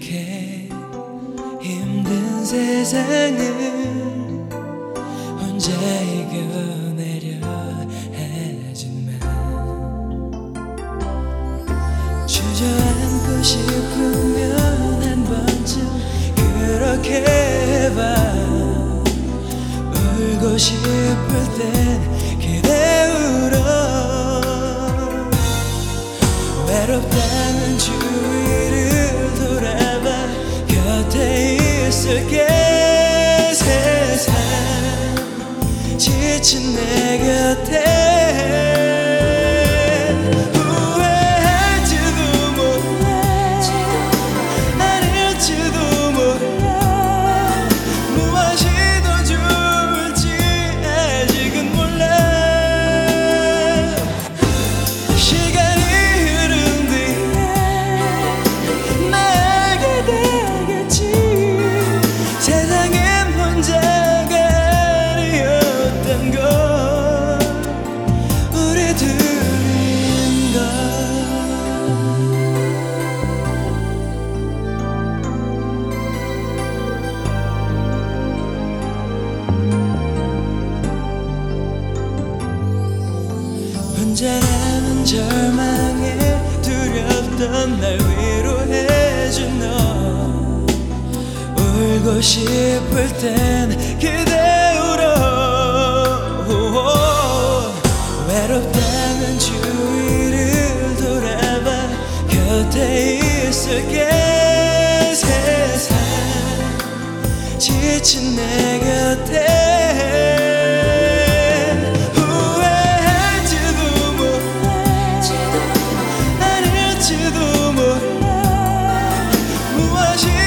이렇게 힘든 세상을 혼자 이겨내려 하지만 주저앉고 싶으면 한 번쯤 그렇게 해봐. 울고 싶을 땐 그대 울어. 외롭다는 주위를 돌아봐. 곁에 있을게. 세상 지친 내 곁에. 후회할지도 몰라. 아닐지도 몰라. 무엇이 더 좋을지 아직은 몰라. 시간이 흐른 뒤에 말게 되겠지. 세상엔 혼자가 아니었던 걸 우리 둘인 걸. 혼자라는 절망에 두렵던 날 위로해준 너. 울고 싶을 땐 그대 울어. 외롭다면 주위를 돌아봐. 곁에 있을게. 세상 지친 내 곁에. 후회할지도 몰라. 아닐지도 몰라. 무엇이